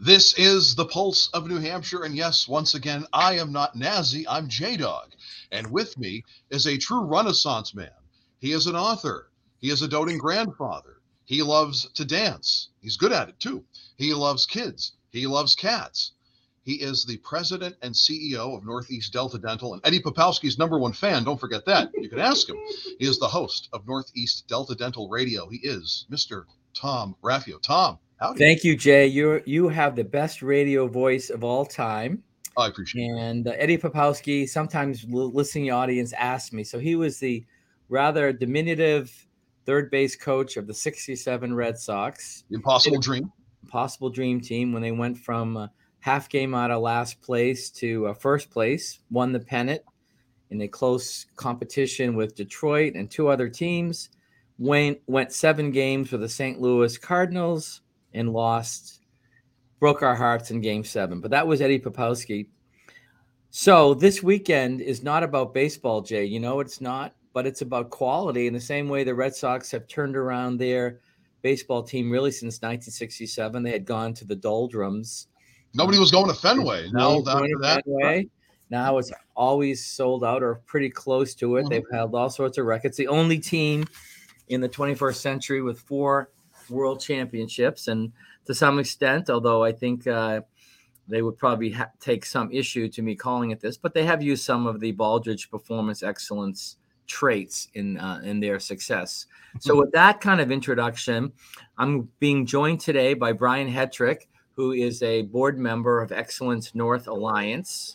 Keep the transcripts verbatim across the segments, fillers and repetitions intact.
This is the Pulse of New Hampshire, and yes, once again, I am not Nazi, I'm J-Dog. And with me is a true Renaissance man. He is an author. He is a doting grandfather. He loves to dance. He's good at it, too. He loves kids. He loves cats. He is the president and C E O of Northeast Delta Dental, and Eddie Popowski's number one fan. Don't forget that. You can ask him. He is the host of Northeast Delta Dental Radio. He is Mister Tom Raffio. Tom, howdy. Thank you, Jay. You you have the best radio voice of all time. I appreciate it. And uh, Eddie Popowski, sometimes l- listening audience asked me. So he was the rather diminutive third base coach of the sixty-seven Red Sox. The Impossible Dream. Impossible Dream team when they went from uh, half game out of last place to uh, first place, won the pennant in a close competition with Detroit and two other teams. Went, went seven games with the Saint Louis Cardinals and lost, broke our hearts in game seven. But that was Eddie Popowski. So this weekend is not about baseball, Jay. You know it's not, but it's about quality in the same way the Red Sox have turned around their baseball team really since nineteen sixty-seven. They had gone to the doldrums. Nobody was going to Fenway. Now after that, Fenway. Now it's always sold out or pretty close to it. Mm-hmm. They've held all sorts of records. The only team in the twenty-first century with four world championships, and to some extent, although I think uh, they would probably ha- take some issue to me calling it this, but they have used some of the Baldrige performance excellence traits in uh, in their success. So with that kind of introduction, I'm being joined today by Brian Hetrick, who is a board member of Excellence North Alliance,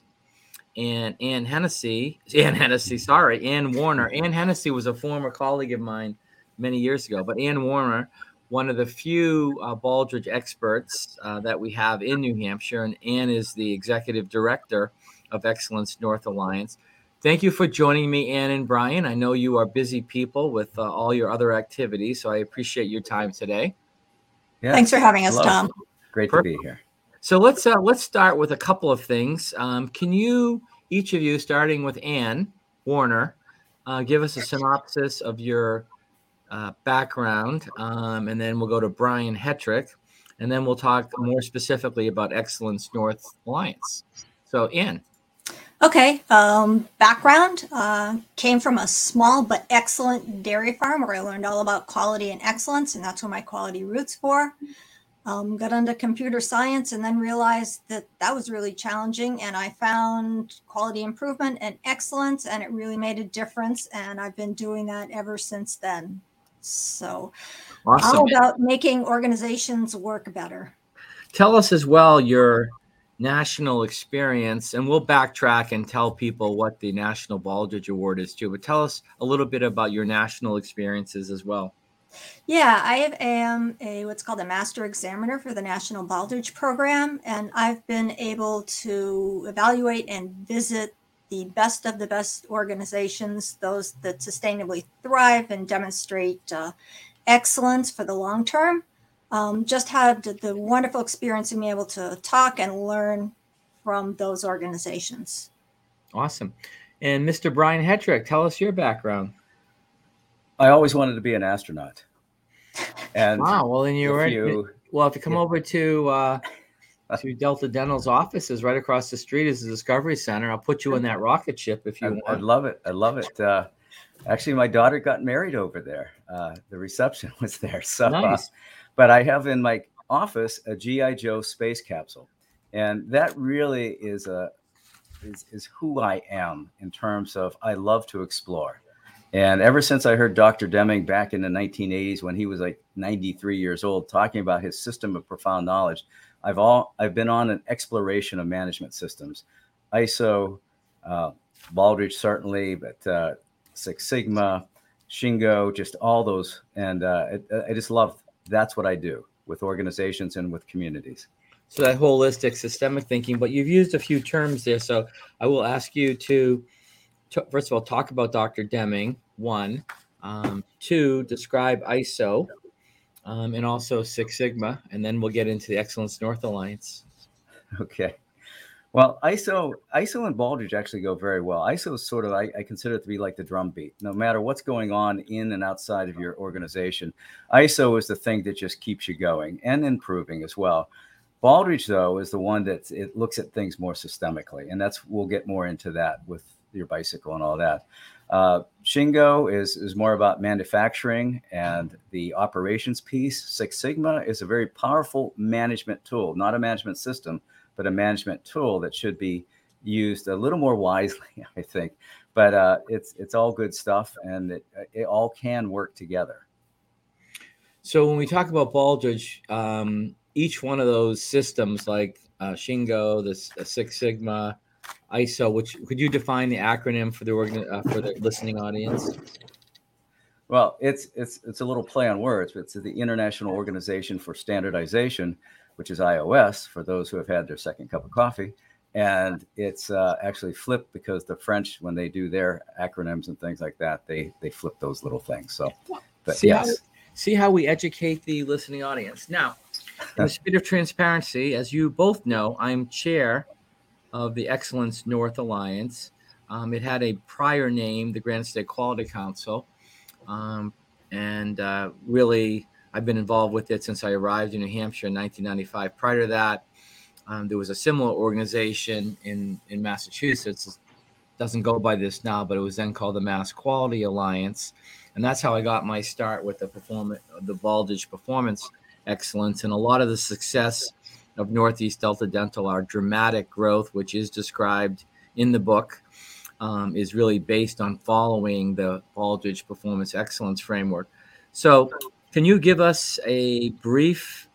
and Ann Hennessy, Ann Hennessy, sorry, Ann Warner. Ann Hennessy was a former colleague of mine many years ago, but Ann Warner, one of the few uh, Baldrige experts uh, that we have in New Hampshire, and Ann is the executive director of Excellence North Alliance. Thank you for joining me, Ann and Brian. I know you are busy people with uh, all your other activities, so I appreciate your time today. Yes. Thanks for having us, Hello. Tom. Great Perfect. to be here. So let's uh, let's start with a couple of things. Um, can you, each of you, starting with Ann Warner, uh, give us a synopsis of your uh, background, um, and then we'll go to Brian Hetrick, and then we'll talk more specifically about Excellence North Alliance. So, Ann. Okay. Um, background, uh, came from a small but excellent dairy farm where I learned all about quality and excellence, and that's where my quality roots for. Um, got into computer science and then realized that that was really challenging, and I found quality improvement and excellence, and it really made a difference, and I've been doing that ever since then. So awesome. All about making organizations work better. Tell us as well your national experience, and we'll backtrack and tell people what the National Baldrige Award is too, but tell us a little bit about your national experiences as well. Yeah, I am a what's called a master examiner for the National Baldrige Program, and I've been able to evaluate and visit the best of the best organizations, those that sustainably thrive and demonstrate uh, excellence for the long term. Um, just had the wonderful experience of being able to talk and learn from those organizations. Awesome. And Mister Brian Hetrick, tell us your background. I always wanted to be an astronaut. And wow. Well, then you were. You, well, if you come yeah. over to uh, to Delta Dental's offices, right across the street is the Discovery Center. I'll put you in that rocket ship if you I'd, want. I'd love it. I love it. Uh, actually, my daughter got married over there. Uh, the reception was there. So, nice. Uh, but I have in my office a G I Joe space capsule, and that really is a is, is who I am in terms of I love to explore. And ever since I heard Doctor Deming back in the nineteen eighties, when he was like ninety-three years old, talking about his system of profound knowledge, I've all I've been on an exploration of management systems, I S O, uh, Baldrige certainly, but uh, Six Sigma, Shingo, just all those, and uh, I, I just love. That's what I do with organizations and with communities. So that holistic systemic thinking, but you've used a few terms there. So I will ask you to, to first of all, talk about Doctor Deming, one, um, two, describe I S O, um, and also Six Sigma, and then we'll get into the Excellence North Alliance. Okay. Well, I S O, I S O and Baldrige actually go very well. I S O is sort of, I, I consider it to be like the drum beat. No matter what's going on in and outside of your organization, I S O is the thing that just keeps you going and improving as well. Baldrige, though, is the one that it looks at things more systemically, and that's we'll get more into that with your bicycle and all that. Uh, Shingo is is more about manufacturing and the operations piece. Six Sigma is a very powerful management tool, not a management system, but a management tool that should be used a little more wisely, I think. But uh, it's it's all good stuff, and it, it all can work together. So when we talk about Baldrige, um, each one of those systems, like uh, Shingo, the, the Six Sigma, I S O, which could you define the acronym for the organ, uh, for the listening audience? Well, it's it's it's a little play on words, but it's the International Organization for Standardization, which is I O S for those who have had their second cup of coffee. And it's uh, actually flipped because the French, when they do their acronyms and things like that, they they flip those little things. So, but see yes. How, see how we educate the listening audience. Now, in the spirit of transparency, as you both know, I'm chair of the Excellence North Alliance. Um, it had a prior name, the Granite State Quality Council. Um, and uh, really, I've been involved with it since I arrived in New Hampshire in nineteen ninety-five. Prior to that, um, there was a similar organization in, in Massachusetts. It doesn't go by this now, but it was then called the Mass Quality Alliance. And that's how I got my start with the performance, the Baldrige Performance Excellence. And a lot of the success of Northeast Delta Dental, our dramatic growth, which is described in the book, um, is really based on following the Baldrige Performance Excellence framework. So can you give us a brief,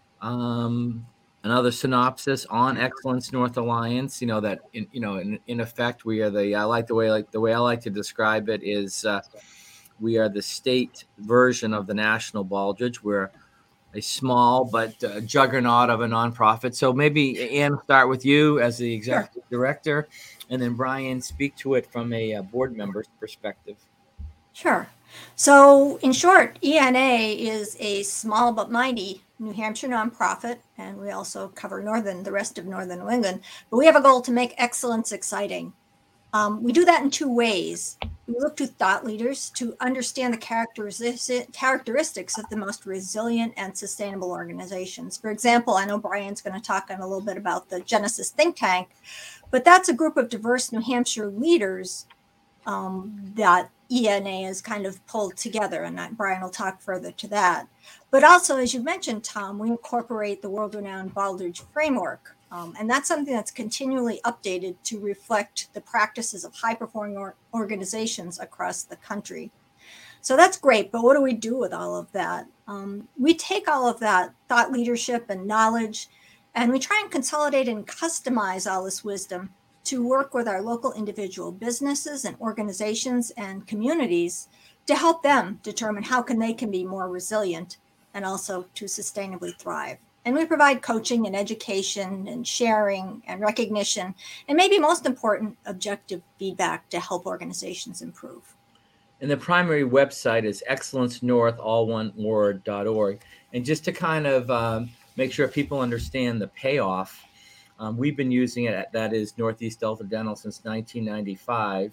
um, another synopsis on Excellence North Alliance? You know, that, in, you know, in, in effect, we are the, I like the way, like the way I like to describe it is uh, we are the state version of the National Baldrige. We're a small but uh, juggernaut of a nonprofit. So maybe, Ann, start with you as the executive sure. director, and then Brian, speak to it from a, a board member's perspective. Sure. So in short, E N A is a small but mighty New Hampshire nonprofit, and we also cover northern, the rest of northern New England. But we have a goal to make excellence exciting. Um, we do that in two ways. We look to thought leaders to understand the characteristics of the most resilient and sustainable organizations. For example, I know Brian's going to talk on a little bit about the Genesis think tank, but that's a group of diverse New Hampshire leaders um, that E N A is kind of pulled together, and that, Brian will talk further to that. But also, as you mentioned, Tom, we incorporate the world-renowned Baldrige framework. Um, and that's something that's continually updated to reflect the practices of high-performing or- organizations across the country. So that's great, but what do we do with all of that? Um, we take all of that thought leadership and knowledge, and we try and consolidate and customize all this wisdom to work with our local individual businesses and organizations and communities to help them determine how can they can be more resilient and also to sustainably thrive. And we provide coaching and education and sharing and recognition, and maybe most important, objective feedback to help organizations improve. And the primary website is excellence north, all one word, dot org. And just to kind of um, make sure people understand the payoff, um, we've been using it, that is Northeast Delta Dental, since nineteen ninety-five.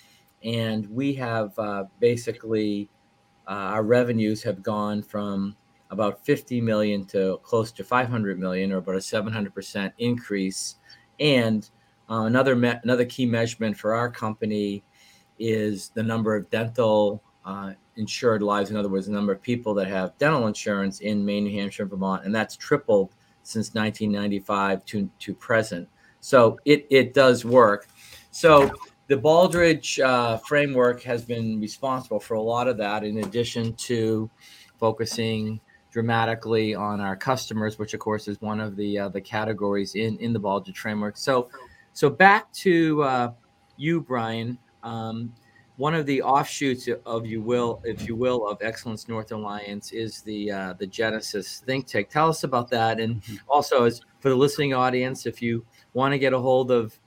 And we have uh, basically, uh, our revenues have gone from about fifty million to close to five hundred million, or about a seven hundred percent increase. And uh, another me- another key measurement for our company is the number of dental uh, insured lives. In other words, the number of people that have dental insurance in Maine, New Hampshire, and Vermont, and that's tripled since nineteen ninety-five to, to present. So it, it does work. So the Baldrige uh, framework has been responsible for a lot of that, in addition to focusing dramatically on our customers, which of course is one of the uh, the categories in, in the Baldrige framework. So, so back to uh, you, Brian. Um, one of the offshoots of you will, if you will, of Excellence North Alliance is the uh, the Genesis think tank. Tell us about that, and also, as for the listening audience, if you want to get a hold of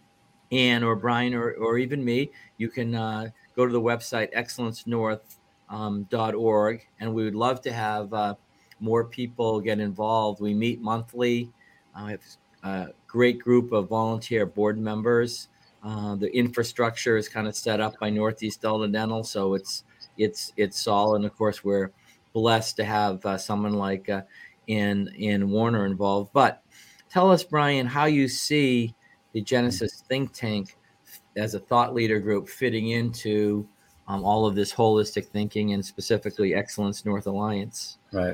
Ann or Brian or or even me, you can uh, go to the website excellence north dot org, and we would love to have uh, more people get involved. We meet monthly. Uh, we have a great group of volunteer board members. Uh, the infrastructure is kind of set up by Northeast Delta Dental, so it's it's it's solid. And of course, we're blessed to have uh, someone like uh, and and Warner involved. But tell us, Brian, how you see the Genesis think tank as a thought leader group fitting into um, all of this holistic thinking, and specifically Excellence North Alliance. Right.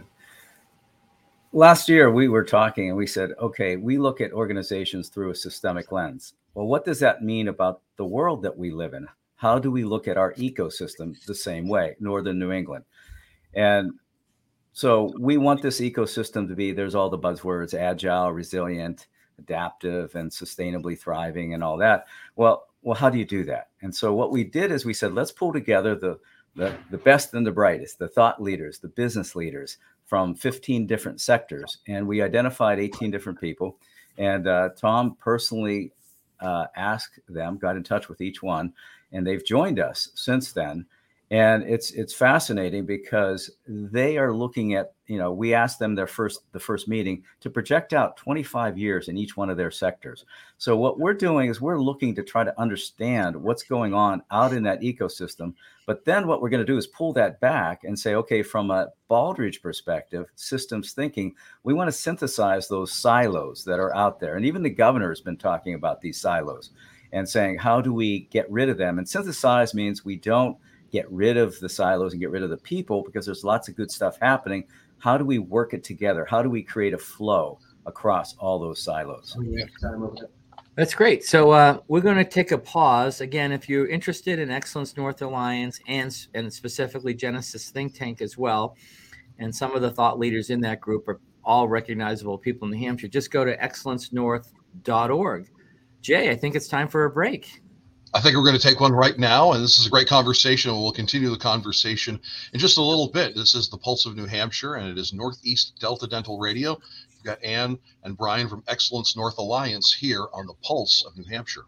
Last year, we were talking and we said, okay, we look at organizations through a systemic lens. Well, what does that mean about the world that we live in? How do we look at our ecosystem the same way, Northern New England? And so we want this ecosystem to be, there's all the buzzwords, agile, resilient, adaptive, and sustainably thriving and all that. Well, well, how do you do that? And so what we did is we said, let's pull together the, the, the best and the brightest, the thought leaders, the business leaders from fifteen different sectors. And we identified eighteen different people. And uh, Tom personally uh, asked them, got in touch with each one, and they've joined us since then. And it's it's fascinating because they are looking at, you know, we asked them their first the first meeting to project out twenty-five years in each one of their sectors. So what we're doing is we're looking to try to understand what's going on out in that ecosystem. But then what we're going to do is pull that back and say, okay, from a Baldrige perspective, systems thinking, we want to synthesize those silos that are out there. And even the governor has been talking about these silos and saying, how do we get rid of them? And synthesize means we don't get rid of the silos and get rid of the people, because there's lots of good stuff happening. How do we work it together? How do we create a flow across all those silos? That's great. So uh, we're going to take a pause. Again, if you're interested in Excellence North Alliance and, and specifically Genesis Think Tank as well, and some of the thought leaders in that group are all recognizable people in New Hampshire, just go to excellence north dot org. Jay, I think it's time for a break. I think we're going to take one right now, and this is a great conversation. We'll continue the conversation in just a little bit. This is the Pulse of New Hampshire, and it is Northeast Delta Dental Radio. You've got Ann and Brian from Excellence North Alliance here on the Pulse of New Hampshire.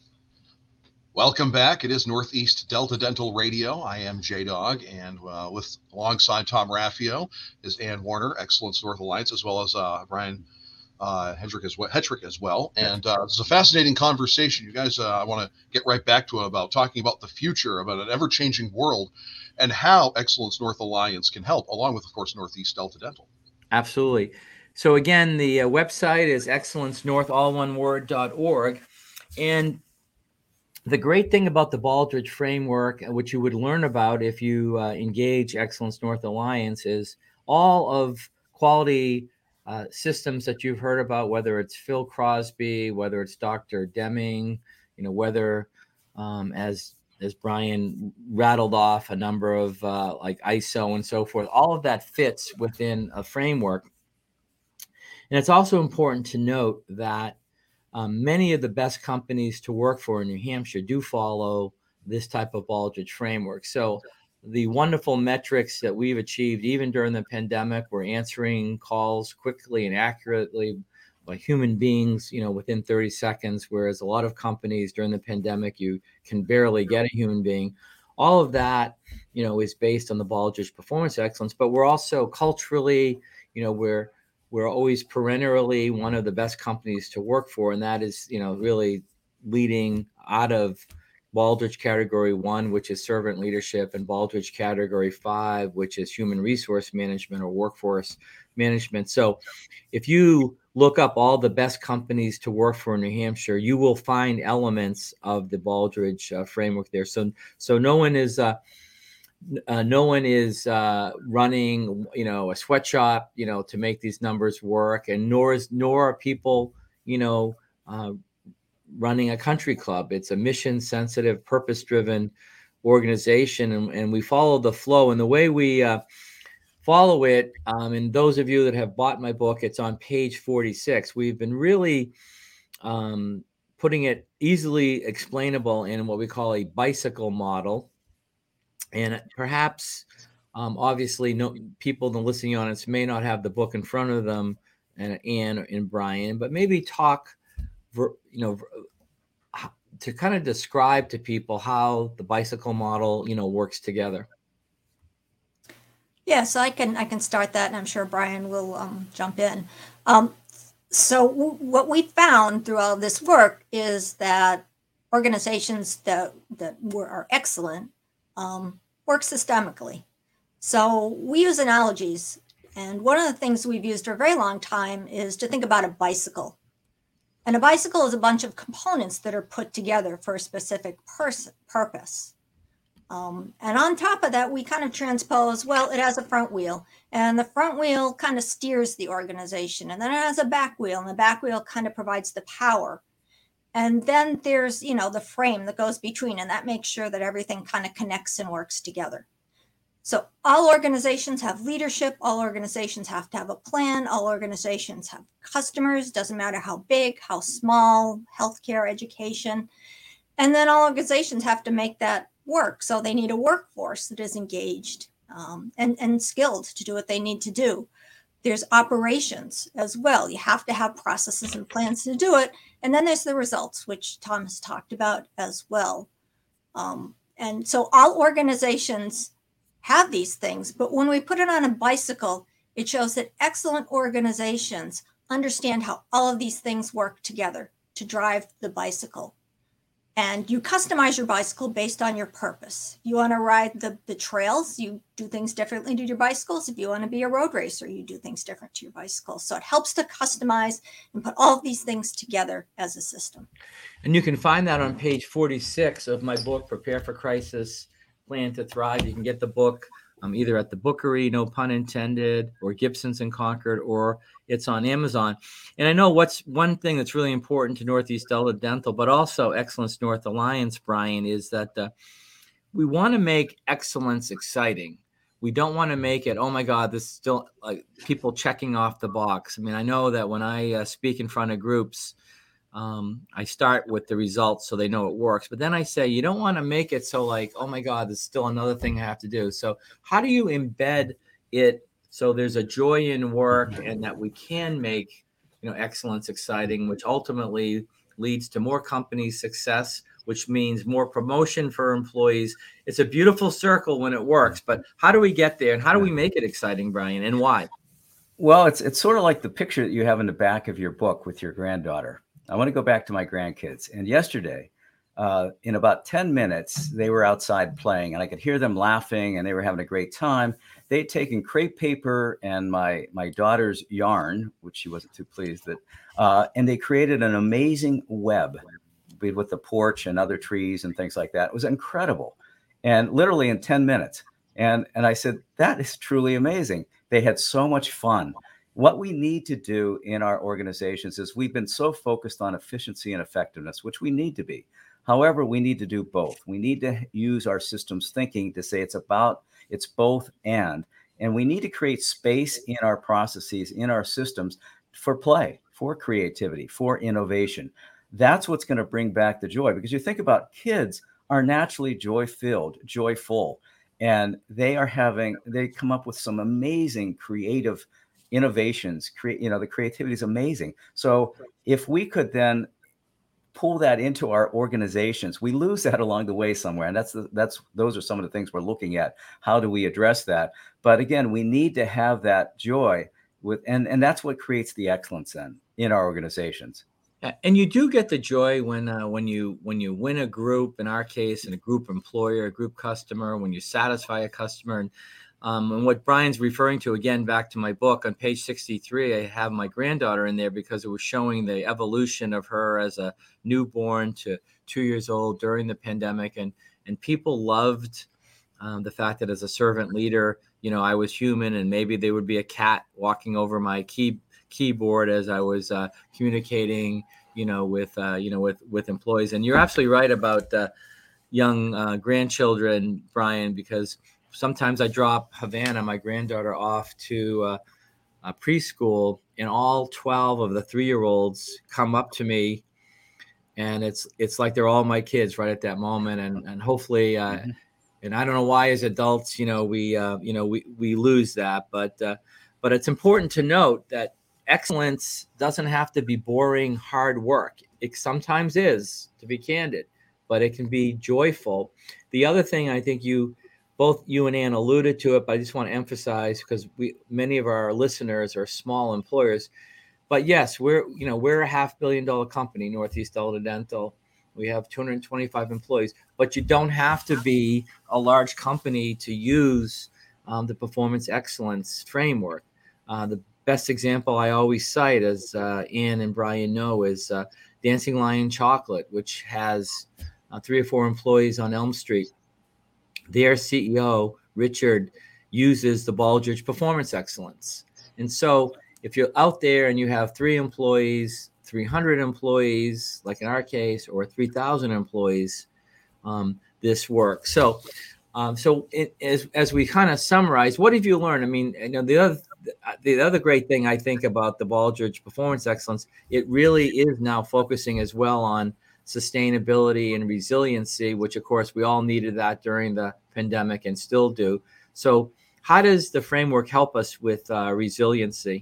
Welcome back. It is Northeast Delta Dental Radio. I am J-Dog, and uh, with alongside Tom Raffio is Ann Warner, Excellence North Alliance, as well as uh, Brian Uh, Hedrick as well, Hetrick as well. And uh, it's a fascinating conversation. You guys, uh, I want to get right back to it about talking about the future, about an ever-changing world, and how Excellence North Alliance can help, along with, of course, Northeast Delta Dental. Absolutely. So again, the uh, website is excellence north, all one word, dot org. And the great thing about the Baldrige framework, which you would learn about if you uh, engage Excellence North Alliance, is all of quality Uh, systems that you've heard about, whether it's Phil Crosby, whether it's Doctor Deming, you know, whether um, as as Brian rattled off a number of uh, like I S O and so forth, all of that fits within a framework. And it's also important to note that um, many of the best companies to work for in New Hampshire do follow this type of Baldrige framework. So the wonderful metrics that we've achieved, even during the pandemic, we're answering calls quickly and accurately by human beings, you know, within thirty seconds, whereas a lot of companies during the pandemic, you can barely get a human being. All of that, you know, is based on the Baldrige performance excellence, but we're also culturally, you know, we're, we're always perennially one of the best companies to work for. And that is, you know, really leading out of Baldrige category one, which is servant leadership, and Baldrige category five, which is human resource management or workforce management. So if you look up all the best companies to work for in New Hampshire, you will find elements of the Baldrige uh, framework there. So, so no one is, uh, uh, no one is uh, running, you know, a sweatshop, you know, to make these numbers work, and nor is, nor are people, you know, uh, running a country club. It's a mission sensitive, purpose driven organization. And, and we follow the flow, and the way we uh, follow it. Um, and those of you that have bought my book, it's on page forty-six. We've been really um, putting it easily explainable in what we call a bicycle model. And perhaps, um, obviously, no people in the listening audience may not have the book in front of them, and Ann and Brian, but maybe talk, you know, to kind of describe to people how the bicycle model, you know, works together. Yeah, so I can I can start that, and I'm sure Brian will um, jump in. Um, so w- what we found through all this work is that organizations that that were are excellent um, work systemically. So we use analogies, And one of the things we've used for a very long time is to think about a bicycle. And a bicycle is a bunch of components that are put together for a specific pers- purpose. Um, and on top of that, we kind of transpose, well, it has a front wheel, and the front wheel kind of steers the organization. And then it has a back wheel, and the back wheel kind of provides the power. And then there's, you know, the frame that goes between, and that makes sure that everything kind of connects and works together. So all organizations have leadership. All organizations have to have a plan. All organizations have customers. Doesn't matter how big, how small, healthcare, education. And then all organizations have to make that work. So they need a workforce that is engaged um, and, and skilled to do what they need to do. There's operations as well. You have to have processes and plans to do it. And then there's the results, which Tom has talked about as well. Um, and so all organizations have these things, but when we put it on a bicycle, it shows that excellent organizations understand how all of these things work together to drive the bicycle. And you customize your bicycle based on your purpose. You want to ride the, the trails, you do things differently to your bicycles. If you want to be a road racer, you do things different to your bicycle. So it helps to customize and put all of these things together as a system. And you can find that on page forty-six of my book, Prepare for Crisis, Plan to Thrive. You can get the book um, either at the Bookery, no pun intended, or Gibson's in Concord, or it's on Amazon. And I know what's one thing that's really important to Northeast Delta Dental, but also Excellence North Alliance, Brian, is that uh, we want to make excellence exciting. We don't want to make it, oh my God, this is still like people checking off the box. I mean, I know that when I uh, speak in front of groups, Um, I start with the results so they know it works. But then I say, you don't want to make it so like, oh my God, there's still another thing I have to do. So how do you embed it so there's a joy in work and that we can make, you know, excellence exciting, which ultimately leads to more company success, which means more promotion for employees. It's a beautiful circle when it works. But how do we get there and how do we make it exciting, Brian, and why? Well, it's it's sort of like the picture that you have in the back of your book with your granddaughter. I want to go back to my grandkids. And yesterday, uh, in about ten minutes, they were outside playing and I could hear them laughing and they were having a great time. They'd taken crepe paper and my my daughter's yarn, which she wasn't too pleased that, uh, and they created an amazing web with the porch and other trees and things like that. It was incredible. And literally in ten minutes. And, and I said, that is truly amazing. They had so much fun. What we need to do in our organizations is we've been so focused on efficiency and effectiveness, which we need to be. However, we need to do both. We need to use our systems thinking to say it's about, it's both and, and we need to create space in our processes, in our systems for play, for creativity, for innovation. That's what's going to bring back the joy, because you think about kids are naturally joy-filled, joyful, and they are having, they come up with some amazing creative innovations, create, you know, the creativity is amazing. So if we could then pull that into our organizations, we lose that along the way somewhere. And that's, the, that's, those are some of the things we're looking at. How do we address that? But again, we need to have that joy with, and, and that's what creates the excellence in, in our organizations. And you do get the joy when uh, when you when you win a group, in our case, and a group employer, a group customer, when you satisfy a customer. And, um, and what Brian's referring to, again, back to my book on page sixty-three, I have my granddaughter in there because it was showing the evolution of her as a newborn to two years old during the pandemic. And, and people loved um, the fact that as a servant leader, you know, I was human and maybe there would be a cat walking over my key keyboard as I was uh, communicating, you know, with, uh, you know, with, with employees. And you're absolutely right about uh, young uh, grandchildren, Brian, because sometimes I drop Havana, my granddaughter, off to uh, a preschool, and all twelve of the three-year-olds come up to me, and it's it's like they're all my kids right at that moment. And and hopefully, uh, mm-hmm. and I don't know why as adults, you know, we uh, you know we we lose that, but uh, but it's important to note that excellence doesn't have to be boring, hard work. It sometimes is, to be candid, but it can be joyful. The other thing, I think you, both you and Ann alluded to it, but I just want to emphasize, because we, many of our listeners are small employers, but yes, we're, you know, we're a half billion dollar company, Northeast Delta Dental. We have two hundred twenty-five employees, but you don't have to be a large company to use um, the performance excellence framework. Uh, the best example I always cite, as uh, Ann and Brian know, is uh, Dancing Lion Chocolate, which has uh, three or four employees on Elm Street. Their C E O, Richard, uses the Baldrige Performance Excellence. And so if you're out there and you have three employees, three hundred employees, like in our case, or three thousand employees, um, this works. So, um, so it, as as we kind of summarize, what have you learned? I mean, you know, the other the other great thing I think about the Baldrige Performance Excellence, it really is now focusing as well on sustainability and resiliency, which of course we all needed that during the pandemic and still do. So, how does the framework help us with uh, resiliency?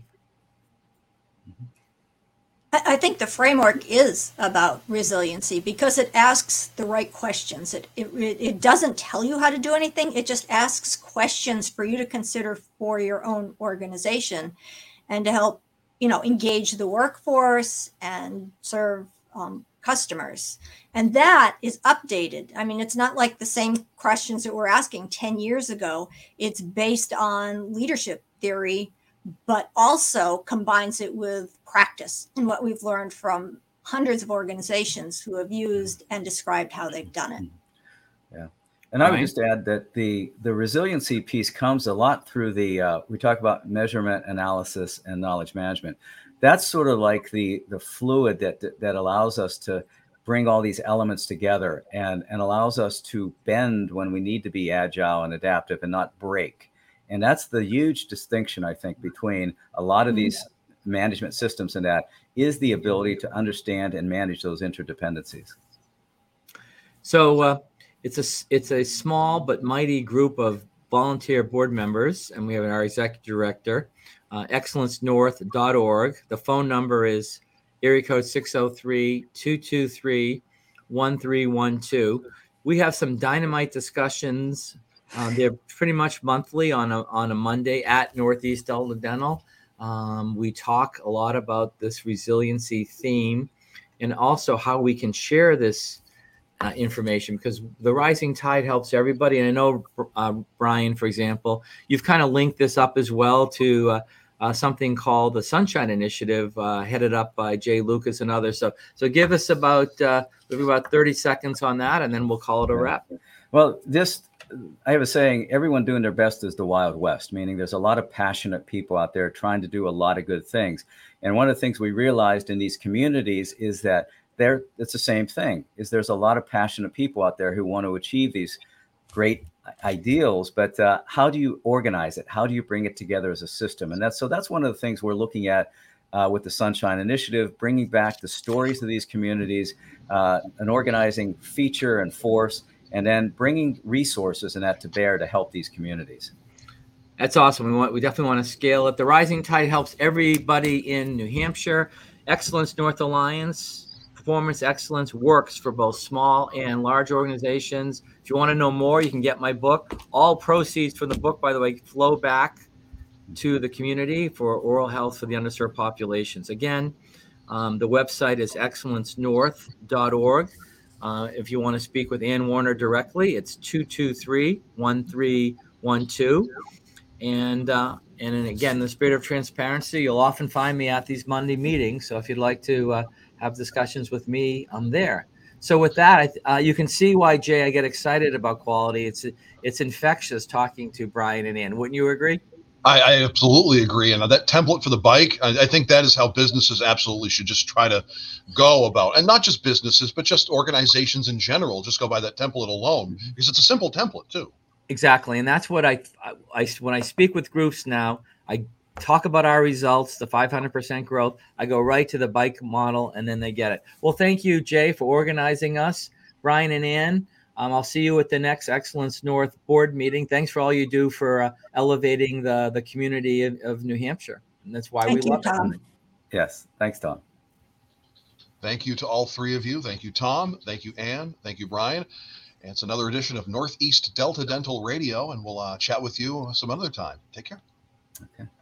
I think the framework is about resiliency because it asks the right questions. It, it it doesn't tell you how to do anything. It just asks questions for you to consider for your own organization and to help, you know, engage the workforce and serve um, customers. And that is updated. I mean, it's not like the same questions that we're asking ten years ago. It's based on leadership theory, but also combines it with practice and what we've learned from hundreds of organizations who have used and described how they've done it. Yeah. And I would just add that the, the resiliency piece comes a lot through the, uh, we talk about measurement, analysis, and knowledge management. That's sort of like the, the fluid that, that, that allows us to bring all these elements together and, and allows us to bend when we need to be agile and adaptive and not break. And that's the huge distinction, I think, between a lot of these management systems and that is the ability to understand and manage those interdependencies. So uh, it's a it's a small but mighty group of volunteer board members, and we have our executive director, uh, excellence north dot org. The phone number is area code six oh three, two two three, one three one two. We have some dynamite discussions. Um, they're pretty much monthly on a on a Monday at Northeast Delta Dental. Um, we talk a lot about this resiliency theme and also how we can share this uh, information because the rising tide helps everybody. And I know, uh, Brian, for example, you've kind of linked this up as well to uh, uh, something called the Sunshine Initiative, uh, headed up by Jay Lucas and others. So, so give us about uh, maybe about thirty seconds on that, and then we'll call it a wrap. Well, this. I have a saying, everyone doing their best is the Wild West, meaning there's a lot of passionate people out there trying to do a lot of good things. And one of the things we realized in these communities is that there, it's the same thing, is there's a lot of passionate people out there who want to achieve these great ideals, but uh, how do you organize it? How do you bring it together as a system? And that's, so that's one of the things we're looking at uh, with the Sunshine Initiative, bringing back the stories of these communities, uh, an organizing feature and force, and then bringing resources and that to bear to help these communities. That's awesome. We want, we definitely want to scale it. The Rising Tide helps everybody in New Hampshire. Excellence North Alliance, Performance Excellence works for both small and large organizations. If you want to know more, you can get my book. All proceeds from the book, by the way, flow back to the community for oral health for the underserved populations. Again, um, the website is excellence north dot org. Uh, if you want to speak with Ann Warner directly, it's two two three, one three one two. And uh, and again, in the spirit of transparency, you'll often find me at these Monday meetings. So if you'd like to uh, have discussions with me, I'm there. So with that, I, uh, you can see why, Jay, I get excited about quality. It's it's infectious talking to Brian and Ann. Wouldn't you agree? I, I absolutely agree. And that template for the bike, I, I think that is how businesses absolutely should just try to go about, and not just businesses, but just organizations in general. Just go by that template alone because it's a simple template too. Exactly. And that's what I, I, I when I speak with groups now, I talk about our results, the five hundred percent growth. I go right to the bike model and then they get it. Well, thank you, Jay, for organizing us. Brian and Ann, um, I'll see you at the next Excellence North board meeting. Thanks for all you do for uh, elevating the, the community of, of New Hampshire. And that's why Thank we you, love Tom. it. Yes. Thanks, Tom. Thank you to all three of you. Thank you, Tom. Thank you, Ann. Thank you, Brian. And it's another edition of Northeast Delta Dental Radio, and we'll uh, chat with you some other time. Take care. Okay.